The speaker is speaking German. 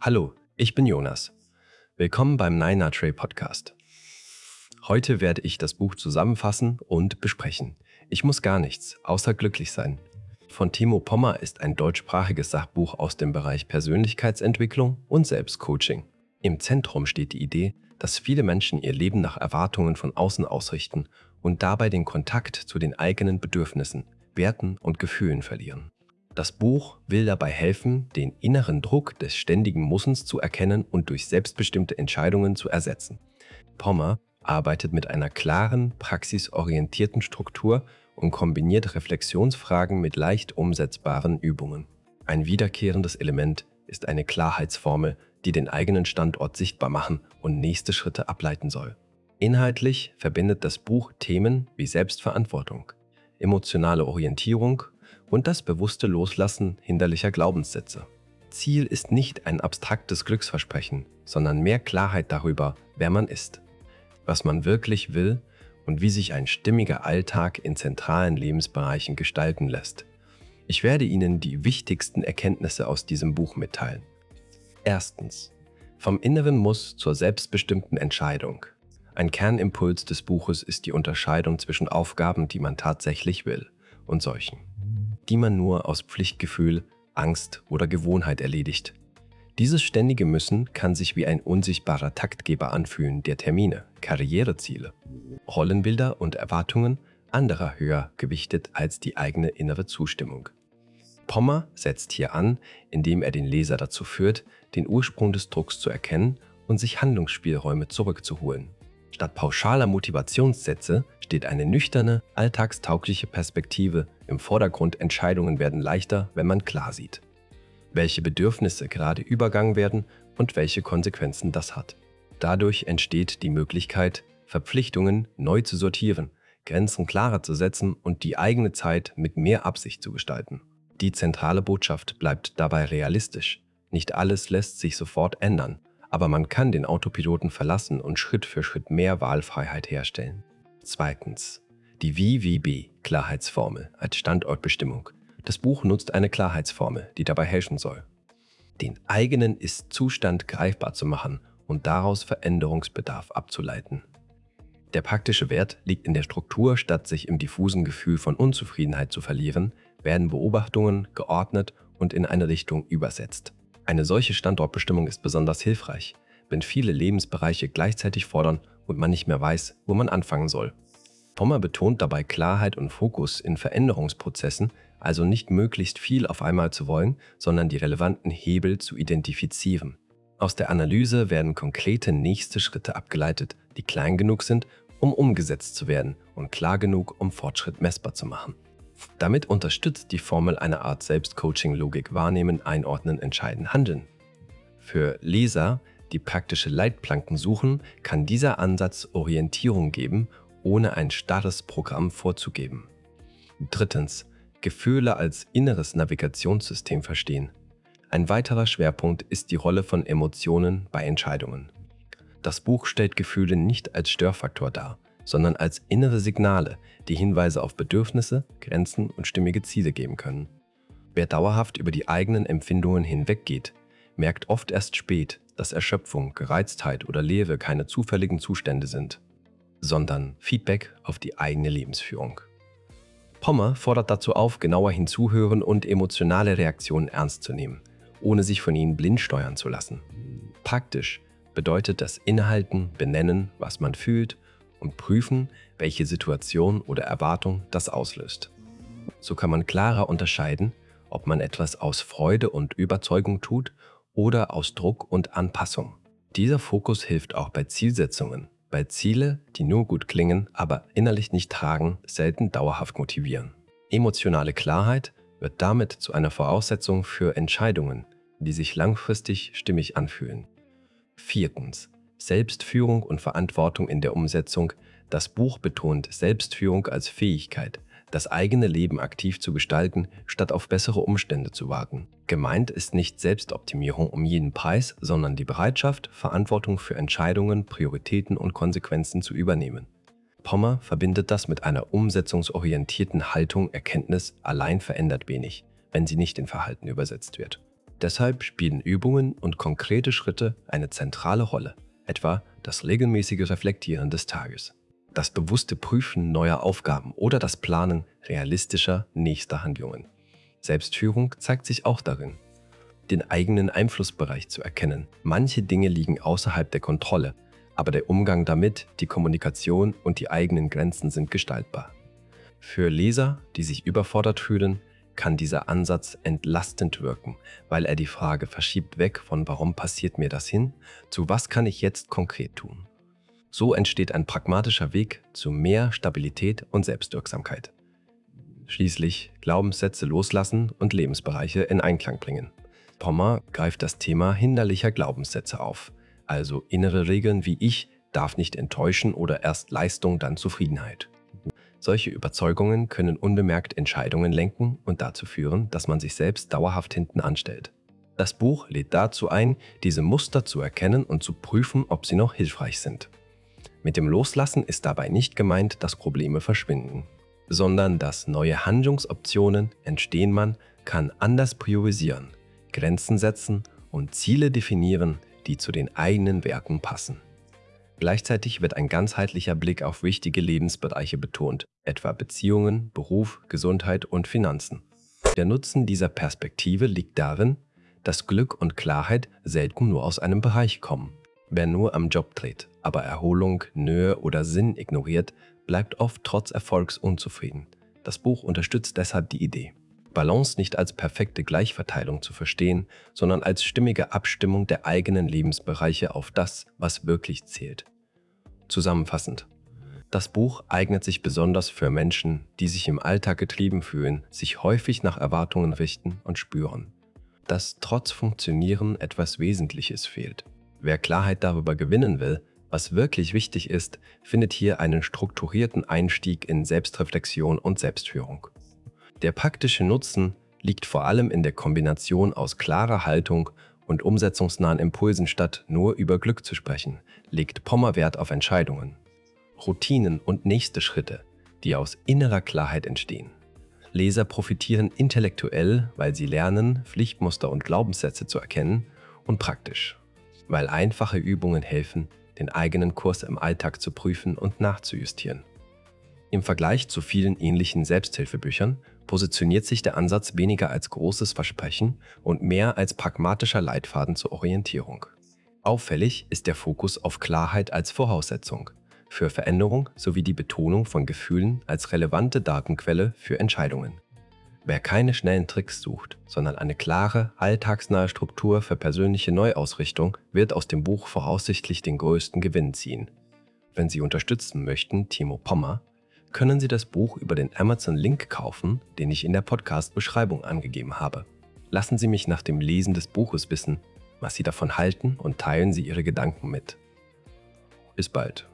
Hallo, ich bin Jonas. Willkommen beim Nine Tray Podcast. Heute werde ich das Buch zusammenfassen und besprechen. Ich muss gar nichts, außer glücklich sein. Von Timo Pommer ist ein deutschsprachiges Sachbuch aus dem Bereich Persönlichkeitsentwicklung und Selbstcoaching. Im Zentrum steht die Idee, dass viele Menschen ihr Leben nach Erwartungen von außen ausrichten und dabei den Kontakt zu den eigenen Bedürfnissen, Werten und Gefühlen verlieren. Das Buch will dabei helfen, den inneren Druck des ständigen Mussens zu erkennen und durch selbstbestimmte Entscheidungen zu ersetzen. Pommer arbeitet mit einer klaren, praxisorientierten Struktur und kombiniert Reflexionsfragen mit leicht umsetzbaren Übungen. Ein wiederkehrendes Element ist eine Klarheitsformel, die den eigenen Standort sichtbar machen und nächste Schritte ableiten soll. Inhaltlich verbindet das Buch Themen wie Selbstverantwortung, emotionale Orientierung und das bewusste Loslassen hinderlicher Glaubenssätze. Ziel ist nicht ein abstraktes Glücksversprechen, sondern mehr Klarheit darüber, wer man ist, was man wirklich will und wie sich ein stimmiger Alltag in zentralen Lebensbereichen gestalten lässt. Ich werde Ihnen die wichtigsten Erkenntnisse aus diesem Buch mitteilen. Erstens. Vom inneren Muss zur selbstbestimmten Entscheidung. Ein Kernimpuls des Buches ist die Unterscheidung zwischen Aufgaben, die man tatsächlich will, und solchen, die man nur aus Pflichtgefühl, Angst oder Gewohnheit erledigt. Dieses ständige Müssen kann sich wie ein unsichtbarer Taktgeber anfühlen, der Termine, Karriereziele, Rollenbilder und Erwartungen anderer höher gewichtet als die eigene innere Zustimmung. Pommer setzt hier an, indem er den Leser dazu führt, den Ursprung des Drucks zu erkennen und sich Handlungsspielräume zurückzuholen. Statt pauschaler Motivationssätze steht eine nüchterne, alltagstaugliche Perspektive im Vordergrund. Entscheidungen werden leichter, wenn man klar sieht, welche Bedürfnisse gerade übergangen werden und welche Konsequenzen das hat. Dadurch entsteht die Möglichkeit, Verpflichtungen neu zu sortieren, Grenzen klarer zu setzen und die eigene Zeit mit mehr Absicht zu gestalten. Die zentrale Botschaft bleibt dabei realistisch. Nicht alles lässt sich sofort ändern, aber man kann den Autopiloten verlassen und Schritt für Schritt mehr Wahlfreiheit herstellen. Zweitens. Die WWB-Klarheitsformel als Standortbestimmung. Das Buch nutzt eine Klarheitsformel, die dabei helfen soll, den eigenen Ist-Zustand greifbar zu machen und daraus Veränderungsbedarf abzuleiten. Der praktische Wert liegt in der Struktur. Statt sich im diffusen Gefühl von Unzufriedenheit zu verlieren, werden Beobachtungen geordnet und in eine Richtung übersetzt. Eine solche Standortbestimmung ist besonders hilfreich, wenn viele Lebensbereiche gleichzeitig fordern und man nicht mehr weiß, wo man anfangen soll. Pommer betont dabei Klarheit und Fokus in Veränderungsprozessen, also nicht möglichst viel auf einmal zu wollen, sondern die relevanten Hebel zu identifizieren. Aus der Analyse werden konkrete nächste Schritte abgeleitet, die klein genug sind, um umgesetzt zu werden und klar genug, um Fortschritt messbar zu machen. Damit unterstützt die Formel eine Art Selbstcoaching-Logik wahrnehmen, einordnen, entscheiden, handeln. Für Leser, die praktische Leitplanken suchen, kann dieser Ansatz Orientierung geben, ohne ein starres Programm vorzugeben. Drittens. Gefühle als inneres Navigationssystem verstehen. Ein weiterer Schwerpunkt ist die Rolle von Emotionen bei Entscheidungen. Das Buch stellt Gefühle nicht als Störfaktor dar, sondern als innere Signale, die Hinweise auf Bedürfnisse, Grenzen und stimmige Ziele geben können. Wer dauerhaft über die eigenen Empfindungen hinweggeht, merkt oft erst spät, dass Erschöpfung, Gereiztheit oder Leere keine zufälligen Zustände sind, sondern Feedback auf die eigene Lebensführung. Pommer fordert dazu auf, genauer hinzuhören und emotionale Reaktionen ernst zu nehmen, ohne sich von ihnen blind steuern zu lassen. Praktisch bedeutet das Innehalten, benennen, was man fühlt und prüfen, welche Situation oder Erwartung das auslöst. So kann man klarer unterscheiden, ob man etwas aus Freude und Überzeugung tut oder aus Druck und Anpassung. Dieser Fokus hilft auch bei Zielsetzungen, weil Ziele, die nur gut klingen, aber innerlich nicht tragen, selten dauerhaft motivieren. Emotionale Klarheit wird damit zu einer Voraussetzung für Entscheidungen, die sich langfristig stimmig anfühlen. Viertens. Selbstführung und Verantwortung in der Umsetzung. Das Buch betont Selbstführung als Fähigkeit, das eigene Leben aktiv zu gestalten, statt auf bessere Umstände zu warten. Gemeint ist nicht Selbstoptimierung um jeden Preis, sondern die Bereitschaft, Verantwortung für Entscheidungen, Prioritäten und Konsequenzen zu übernehmen. Pommer verbindet das mit einer umsetzungsorientierten Haltung. Erkenntnis allein verändert wenig, wenn sie nicht in Verhalten übersetzt wird. Deshalb spielen Übungen und konkrete Schritte eine zentrale Rolle, etwa das regelmäßige Reflektieren des Tages, das bewusste Prüfen neuer Aufgaben oder das Planen realistischer nächster Handlungen. Selbstführung zeigt sich auch darin, den eigenen Einflussbereich zu erkennen. Manche Dinge liegen außerhalb der Kontrolle, aber der Umgang damit, die Kommunikation und die eigenen Grenzen sind gestaltbar. Für Leser, die sich überfordert fühlen, kann dieser Ansatz entlastend wirken, weil er die Frage verschiebt weg von warum passiert mir das hin, zu was kann ich jetzt konkret tun. So entsteht ein pragmatischer Weg zu mehr Stabilität und Selbstwirksamkeit. Schließlich Glaubenssätze loslassen und Lebensbereiche in Einklang bringen. Pommer greift das Thema hinderlicher Glaubenssätze auf, also innere Regeln wie ich darf nicht enttäuschen oder erst Leistung, dann Zufriedenheit. Solche Überzeugungen können unbemerkt Entscheidungen lenken und dazu führen, dass man sich selbst dauerhaft hinten anstellt. Das Buch lädt dazu ein, diese Muster zu erkennen und zu prüfen, ob sie noch hilfreich sind. Mit dem Loslassen ist dabei nicht gemeint, dass Probleme verschwinden, sondern dass neue Handlungsoptionen entstehen. Man kann anders priorisieren, Grenzen setzen und Ziele definieren, die zu den eigenen Werten passen. Gleichzeitig wird ein ganzheitlicher Blick auf wichtige Lebensbereiche betont, etwa Beziehungen, Beruf, Gesundheit und Finanzen. Der Nutzen dieser Perspektive liegt darin, dass Glück und Klarheit selten nur aus einem Bereich kommen. Wer nur am Job dreht, aber Erholung, Nähe oder Sinn ignoriert, bleibt oft trotz Erfolgs unzufrieden. Das Buch unterstützt deshalb die Idee, Balance nicht als perfekte Gleichverteilung zu verstehen, sondern als stimmige Abstimmung der eigenen Lebensbereiche auf das, was wirklich zählt. Zusammenfassend: Das Buch eignet sich besonders für Menschen, die sich im Alltag getrieben fühlen, sich häufig nach Erwartungen richten und spüren, dass trotz Funktionieren etwas Wesentliches fehlt. Wer Klarheit darüber gewinnen will, was wirklich wichtig ist, findet hier einen strukturierten Einstieg in Selbstreflexion und Selbstführung. Der praktische Nutzen liegt vor allem in der Kombination aus klarer Haltung und umsetzungsnahen Impulsen. Statt nur über Glück zu sprechen, legt Pommer Wert auf Entscheidungen, Routinen und nächste Schritte, die aus innerer Klarheit entstehen. Leser profitieren intellektuell, weil sie lernen, Pflichtmuster und Glaubenssätze zu erkennen, und praktisch, weil einfache Übungen helfen, den eigenen Kurs im Alltag zu prüfen und nachzujustieren. Im Vergleich zu vielen ähnlichen Selbsthilfebüchern positioniert sich der Ansatz weniger als großes Versprechen und mehr als pragmatischer Leitfaden zur Orientierung. Auffällig ist der Fokus auf Klarheit als Voraussetzung für Veränderung sowie die Betonung von Gefühlen als relevante Datenquelle für Entscheidungen. Wer keine schnellen Tricks sucht, sondern eine klare, alltagsnahe Struktur für persönliche Neuausrichtung, wird aus dem Buch voraussichtlich den größten Gewinn ziehen. Wenn Sie unterstützen möchten, Timo Pommer, können Sie das Buch über den Amazon-Link kaufen, den ich in der Podcast-Beschreibung angegeben habe. Lassen Sie mich nach dem Lesen des Buches wissen, was Sie davon halten, und teilen Sie Ihre Gedanken mit. Bis bald.